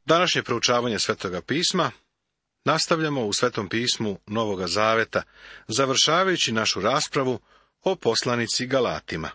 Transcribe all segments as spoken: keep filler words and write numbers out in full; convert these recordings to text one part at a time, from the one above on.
Današnje proučavanje Svetoga pisma nastavljamo u Svetom pismu Novoga Zaveta, završavajući našu raspravu o poslanici Galatima.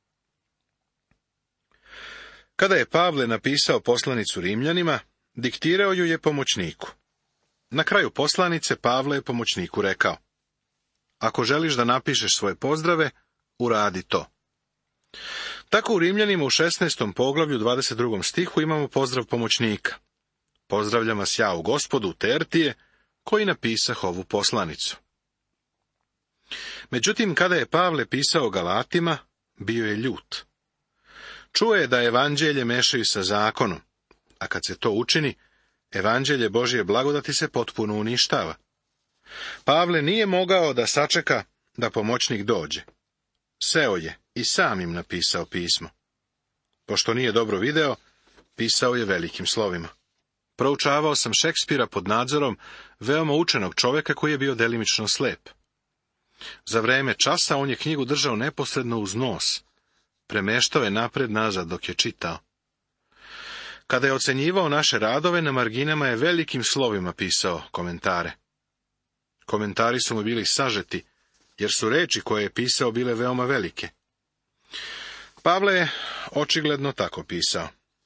Kada je Pavle napisao poslanicu Rimljanima, diktirao ju je pomoćniku. Na kraju poslanice Pavle je pomoćniku rekao: ako želiš da napišeš svoje pozdrave, uradi to. Tako u Rimljanima u šesnaestom poglavlju dvadeset drugom stihu imamo pozdrav pomoćnika. Pozdravljam vas ja u Gospodu, Tertije, koji napisah ovu poslanicu. Međutim, kada je Pavle pisao Galatima, bio je ljut. Čuo je da evanđelje mešaju sa zakonom, a kad se to učini, evanđelje Božje blagodati se potpuno uništava. Pavle nije mogao da sačeka da pomoćnik dođe. Seo je i sam im napisao pismo. Pošto nije dobro video, pisao je velikim slovima. Proučavao sam Šekspira pod nadzorom veoma učenog čoveka koji je bio delimično slep. Za vreme časa on je knjigu držao neposredno uz nos. Premeštao je napred nazad dok je čitao. Kada je ocenjivao naše radove, na marginama je velikim slovima pisao komentare. Komentari su mu bili sažeti, jer su reči koje je pisao bile veoma velike. Pavle je očigledno tako pisao.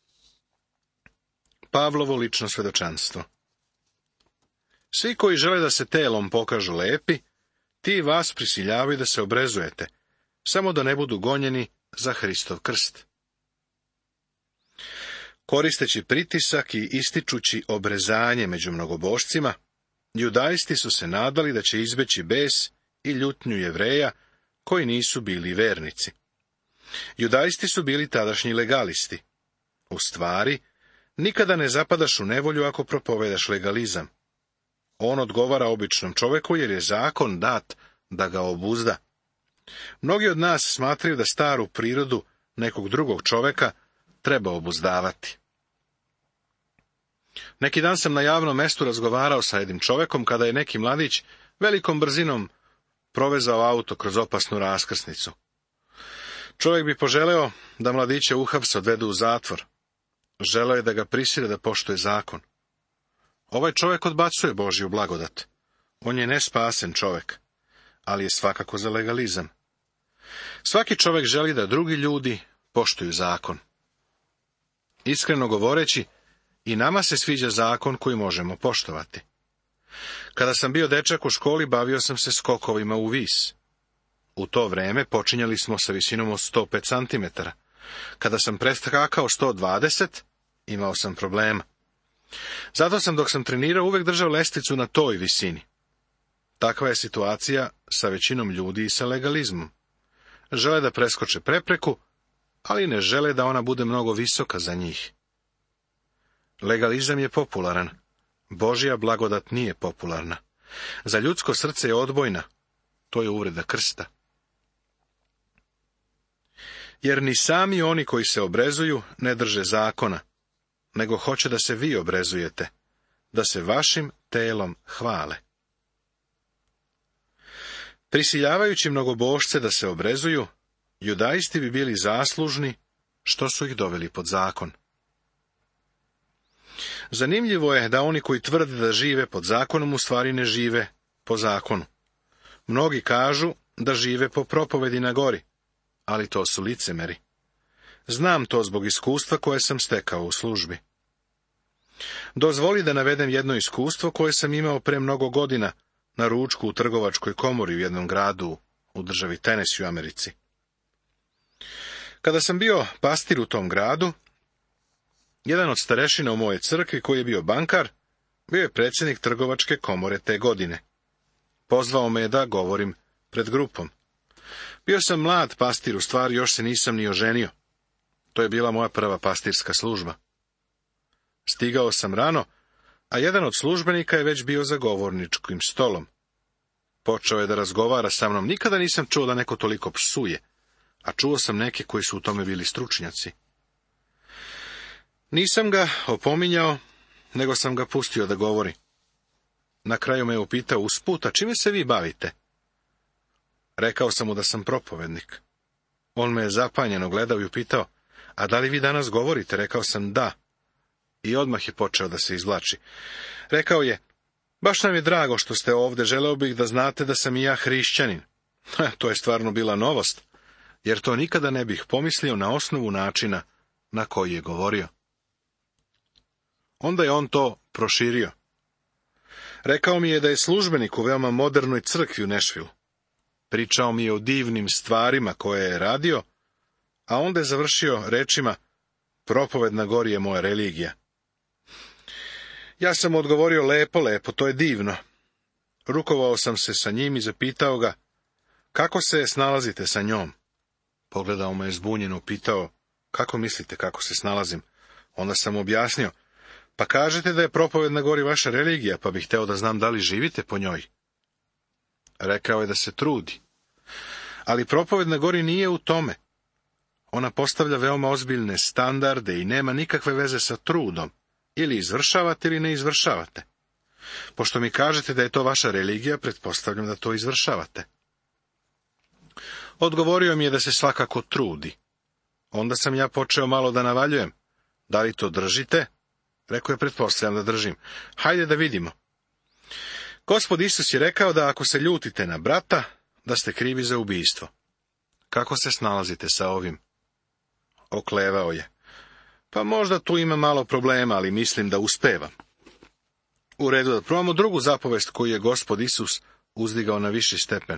Pavlovo lično svedočanstvo. Svi koji žele da se telom pokažu lepi, ti vas prisiljavaju da se obrezujete, samo da ne budu gonjeni za Hristov krst. Koristeći pritisak i ističući obrezanje među mnogobošcima, judaisti su se nadali da će izbeći bes i ljutnju Jevreja koji nisu bili vernici. Judaisti su bili tadašnji legalisti. U stvari, nikada ne zapadaš u nevolju ako propovedaš legalizam. On odgovara običnom čoveku jer je zakon dat da ga obuzda. Mnogi od nas smatraju da staru prirodu nekog drugog čoveka treba obuzdavati. Neki dan sam na javnom mestu razgovarao sa jednim čovekom kada je neki mladić velikom brzinom provezao auto kroz opasnu raskrsnicu. Čovjek bi poželeo da mladića uhapse, odvedu u zatvor. Želeo je da ga prisile da poštuje zakon. Ovaj čovjek odbacuje Božju blagodat. On je nespasen čovjek, ali je svakako za legalizam. Svaki čovjek želi da drugi ljudi poštuju zakon. Iskreno govoreći, i nama se sviđa zakon koji možemo poštovati. Kada sam bio dečak u školi, bavio sam se skokovima u vis. U to vreme počinjali smo sa visinom od sto pet centimetara. Kada sam preskakao sto dvadeset, imao sam problema. Zato sam dok sam trenirao uvek držao lestvicu na toj visini. Takva je situacija sa većinom ljudi i sa legalizmom. Žele da preskoče prepreku, ali ne žele da ona bude mnogo visoka za njih. Legalizam je popularan. Božja blagodat nije popularna. Za ljudsko srce je odbojna. To je uvreda krsta. Jer ni sami oni koji se obrezuju ne drže zakona, nego hoće da se vi obrezujete, da se vašim telom hvale. Prisiljavajući mnogobošce da se obrezuju, judaisti bi bili zaslužni što su ih doveli pod zakon. Zanimljivo je da oni koji tvrde da žive pod zakonom u stvari ne žive po zakonu. Mnogi kažu da žive po propovedi na gori, ali to su licemeri. Znam to zbog iskustva koje sam stekao u službi. Dozvoli da navedem jedno iskustvo koje sam imao pre mnogo godina na ručku u trgovačkoj komori u jednom gradu u državi Tennessee u Americi. Kada sam bio pastir u tom gradu, jedan od starešina u moje crkvi, koji je bio bankar, bio je predsjednik trgovačke komore te godine. Pozvao me je da govorim pred grupom. Bio sam mlad pastir, u stvari još se nisam ni oženio. To je bila moja prva pastirska služba. Stigao sam rano, a jedan od službenika je već bio za govorničkim stolom. Počeo je da razgovara sa mnom. Nikada nisam čuo da neko toliko psuje, a čuo sam neke koji su u tome bili stručnjaci. Nisam ga opominjao, nego sam ga pustio da govori. Na kraju me je upitao usput, a čime se vi bavite? Rekao sam mu da sam propovednik. On me je zapanjeno gledao i upitao, a da li vi danas govorite? Rekao sam da. i odmah je počeo da se izvlači. Rekao je, baš nam je drago što ste ovde, želeo bih da znate da sam i ja hrišćanin. Ha, to je stvarno bila novost, jer to nikada ne bih pomislio na osnovu načina na koji je govorio. Onda je on to proširio. Rekao mi je da je službenik u veoma modernoj crkvi u Nešvilu. Pričao mi je o divnim stvarima koje je radio, a onda je završio rečima, propoved na gori je moja religija. Ja sam mu odgovorio, lepo, lepo, to je divno. Rukovao sam se sa njim i zapitao ga, kako se snalazite sa njom? Pogledao me je zbunjeno, pitao, kako mislite kako se snalazim? Onda sam mu objasnio, pa kažete da je propoved na gori vaša religija, pa bih hteo da znam da li živite po njoj. Rekao je da se trudi. Ali propoved na gori nije u tome. Ona postavlja veoma ozbiljne standarde i nema nikakve veze sa trudom. Ili izvršavate ili ne izvršavate. Pošto mi kažete da je to vaša religija, pretpostavljam da to izvršavate. Odgovorio mi je da se svakako trudi. Onda sam ja počeo malo da navaljujem. Da li to držite? Rekao je, pretpostavljam da držim. Hajde da vidimo. Gospod Isus je rekao da ako se ljutite na brata, da ste krivi za ubijstvo. Kako se snalazite sa ovim? Oklevao je. Pa možda tu ima malo problema, ali mislim da uspevam. U redu, da probamo drugu zapovest koju je Gospod Isus uzdigao na viši stepen.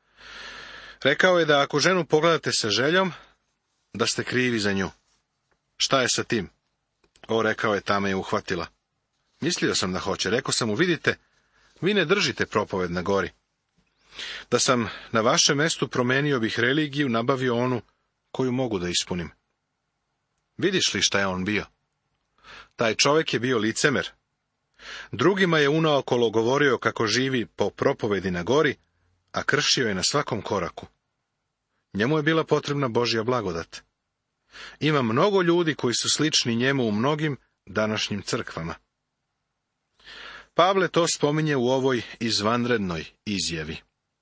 Rekao je da ako ženu pogledate sa željom, da ste krivi za nju. Šta je sa tim? O, rekao je, ta me je uhvatila. Mislio sam da hoće. Rekao sam mu, vidite, vi ne držite propoved na gori. Da sam na vašem mestu promenio bih religiju, nabavio onu koju mogu da ispunim. Vidiš li šta je on bio? Taj čovjek je bio licemer. Drugima je unaokolo govorio kako živi po propovedi na gori, a kršio je na svakom koraku. Njemu je bila potrebna Božja blagodat. Ima mnogo ljudi koji su slični njemu u mnogim današnjim crkvama. Pavle to spominje u ovoj izvanrednoj izjavi.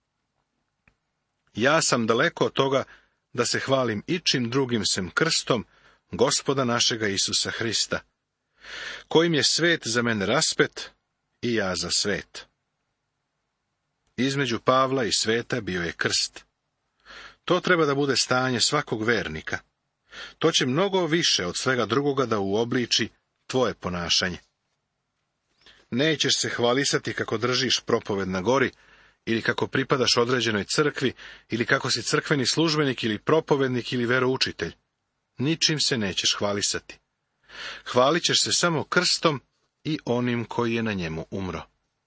Ja sam daleko od toga da se hvalim ičim drugim sem krstom Gospoda našega Isusa Hrista, kojim je svet za mene raspet i ja za svet. Između Pavla i sveta bio je krst. To treba da bude stanje svakog vernika. To će mnogo više od svega drugoga da uobliči tvoje ponašanje. Nećeš se hvalisati kako držiš propoved na gori, ili kako pripadaš određenoj crkvi, ili kako si crkveni službenik, ili propovednik, ili veroučitelj. Ničim se nećeš hvalisati. Hvalit ćeš se samo krstom i onim koji je na njemu umro.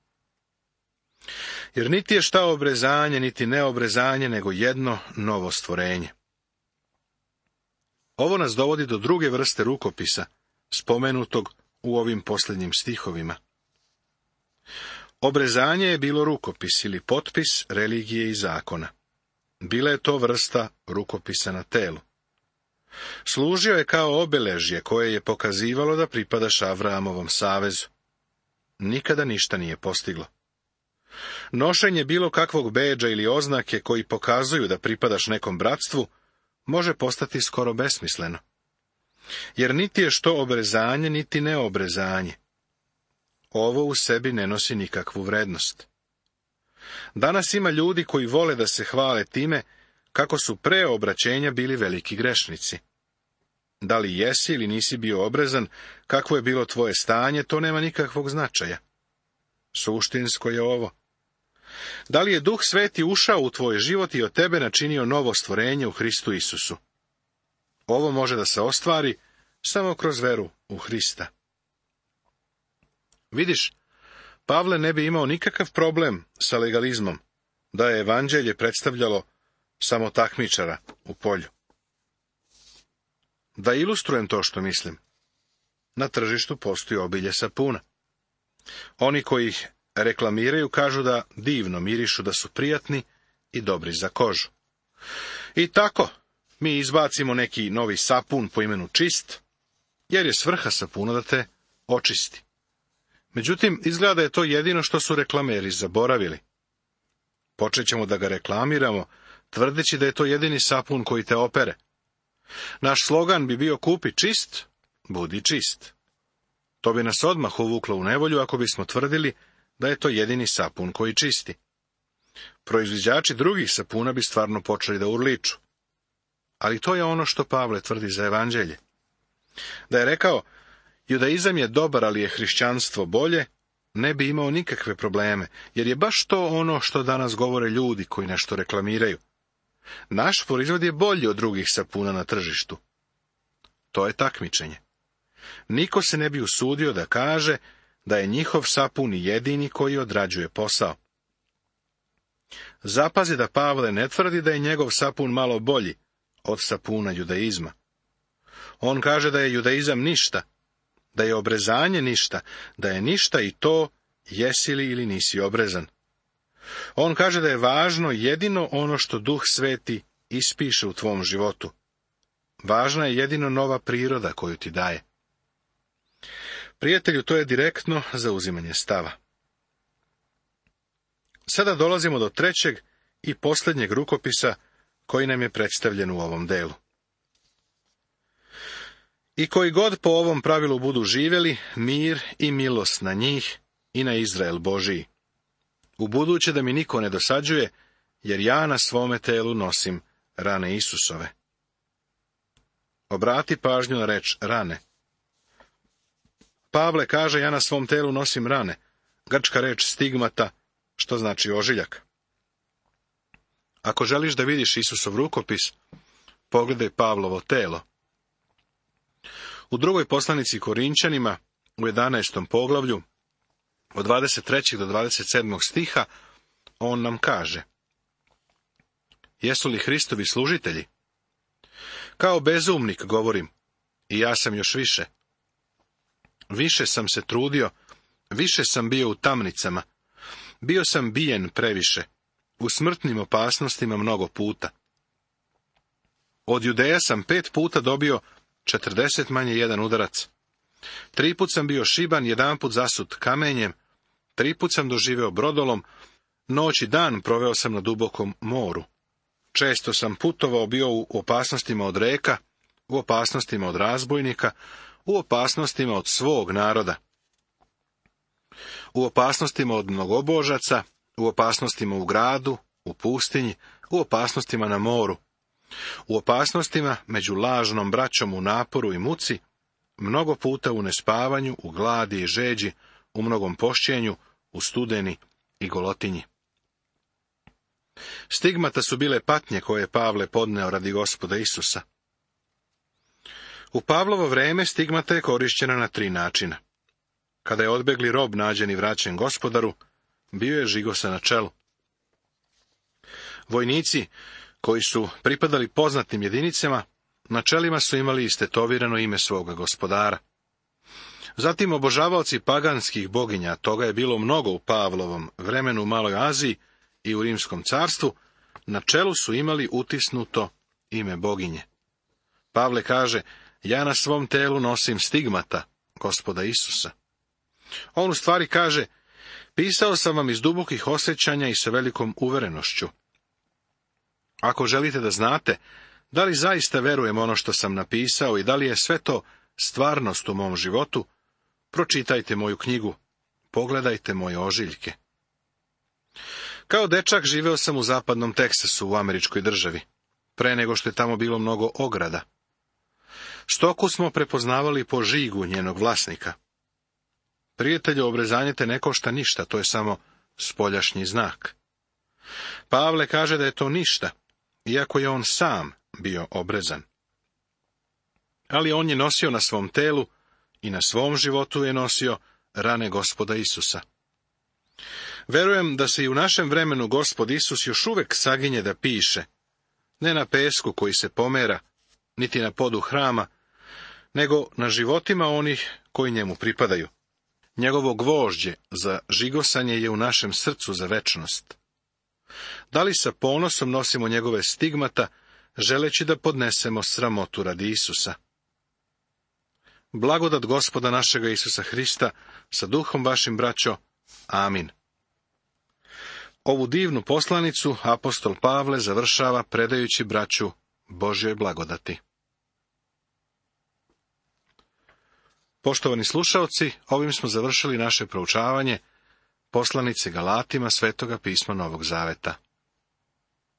Jer niti je šta obrezanje, niti neobrezanje, nego jedno novo stvorenje. Ovo nas dovodi do druge vrste rukopisa, spomenutog u ovim posljednjim stihovima. Obrezanje je bilo rukopis ili potpis religije i zakona. Bila je to vrsta rukopisa na telu. Služio je kao obeležje koje je pokazivalo da pripadaš Avramovom savezu. Nikada ništa nije postiglo. Nošenje bilo kakvog bedža ili oznake koji pokazuju da pripadaš nekom bratstvu može postati skoro besmisleno. Jer niti je što obrezanje, niti neobrezanje. Ovo u sebi ne nosi nikakvu vrednost. Danas ima ljudi koji vole da se hvale time kako su pre obraćenja bili veliki grešnici. Da li jesi ili nisi bio obrezan, kakvo je bilo tvoje stanje, to nema nikakvog značaja. Suštinsko je ovo. Da li je Duh Sveti ušao u tvoj život i od tebe načinio novo stvorenje u Hristu Isusu? Ovo može da se ostvari samo kroz veru u Hrista. Vidiš, Pavle ne bi imao nikakav problem sa legalizmom, da je evanđelje predstavljalo samo takmičara u polju. Da ilustrujem to što mislim. Na tržištu postoji obilje sapuna. Oni koji ih reklamiraju kažu da divno mirišu, da su prijatni i dobri za kožu. I tako, mi izbacimo neki novi sapun po imenu Čist, jer je svrha sapuna da te očisti. Međutim, izgleda da je to jedino što su reklameri zaboravili. Počet ćemo da ga reklamiramo, tvrdeći da je to jedini sapun koji te opere. Naš slogan bi bio kupi čist, budi čist. To bi nas odmah uvuklo u nevolju ako bismo tvrdili da je to jedini sapun koji čisti. Proizvođači drugih sapuna bi stvarno počeli da urliču. Ali to je ono što Pavle tvrdi za evanđelje. Da je rekao, judaizam je dobar, ali je hrišćanstvo bolje, ne bi imao nikakve probleme, jer je baš to ono što danas govore ljudi koji nešto reklamiraju. Naš proizvod je bolji od drugih sapuna na tržištu. To je takmičenje. Niko se ne bi usudio da kaže da je njihov sapun jedini koji odrađuje posao. Zapazi da Pavle ne tvrdi da je njegov sapun malo bolji od sapuna judaizma. On kaže da je judaizam ništa, da je obrezanje ništa, da je ništa i to jesi li ili nisi obrezan. On kaže da je važno jedino ono što Duh Sveti ispiše u tvom životu. Važna je jedino nova priroda koju ti daje. Prijatelju, to je direktno zauzimanje stava. Sada dolazimo do trećeg i posljednjeg rukopisa koji nam je predstavljen u ovom delu. I koji god po ovom pravilu budu živjeli, mir i milost na njih i na Izrael Božiji. Ubuduće da mi niko ne dosađuje, jer ja na svome telu nosim rane Isusove. Obrati pažnju na reč rane. Pavle kaže, ja na svom telu nosim rane. Grčka reč stigmata, što znači ožiljak. Ako želiš da vidiš Isusov rukopis, pogledaj Pavlovo telo. U drugoj poslanici Korinčanima, u jedanaestom poglavlju, od dvadeset trećeg do dvadeset sedmog stiha, on nam kaže: Jesu li Hristovi služitelji? Kao bezumnik govorim, i ja sam još više. Više sam se trudio, više sam bio u tamnicama, bio sam bijen previše, u smrtnim opasnostima mnogo puta. Od Judeja sam pet puta dobio četrdeset manje jedan udarac. Tri put sam bio šiban, jedan put zasut kamenjem, tri put sam doživeo brodolom, noć i dan proveo sam na dubokom moru. Često sam putovao bio u opasnostima od reka, u opasnostima od razbojnika, u opasnostima od svog naroda, u opasnostima od mnogobožaca, u opasnostima u gradu, u pustinji, u opasnostima na moru, u opasnostima među lažnom braćom u naporu i muci, mnogo puta u nespavanju, u gladi i žeđi, u mnogom pošćenju, u studeni i golotinji. Stigmata su bile patnje koje je Pavle podneo radi Gospoda Isusa. U Pavlovo vreme stigmata je korišćena na tri načina. Kada je odbegli rob nađen i vraćen Gospodaru, bio je žigosa na čelu. Vojnici, koji su pripadali poznatim jedinicama, na čelima su imali istetovirano ime svoga gospodara. Zatim obožavaoci paganskih boginja, toga je bilo mnogo u Pavlovom vremenu u Maloj Aziji i u Rimskom carstvu, na čelu su imali utisnuto ime boginje. Pavle kaže, ja na svom telu nosim stigmata Gospoda Isusa. On u stvari kaže, pisao sam vam iz dubokih osjećanja i sa velikom uverenošću. Ako želite da znate, da li zaista verujem ono što sam napisao i da li je sve to stvarnost u mom životu, pročitajte moju knjigu, pogledajte moje ožiljke. Kao dečak živeo sam u zapadnom Teksasu u američkoj državi, pre nego što je tamo bilo mnogo ograda. Stoku smo prepoznavali po žigu njenog vlasnika. Prijatelju, obrezanje te ne košta ništa, to je samo spoljašnji znak. Pavle kaže da je to ništa, iako je on sam bio obrezan. Ali on je nosio na svom telu i na svom životu je nosio rane Gospoda Isusa. Verujem da se i u našem vremenu Gospod Isus još uvek saginje da piše, ne na pesku koji se pomera, niti na podu hrama, nego na životima onih koji njemu pripadaju. Njegovo gvožđe za žigosanje je u našem srcu za večnost. Da li sa ponosom nosimo njegove stigmata, želeći da podnesemo sramotu radi Isusa? Blagodat Gospoda našega Isusa Hrista sa duhom vašim, braćo. Amin. Ovu divnu poslanicu apostol Pavle završava predajući braću Božjoj blagodati. Poštovani slušaoci, ovim smo završili naše proučavanje poslanice Galatima Svetoga pisma Novog Zaveta.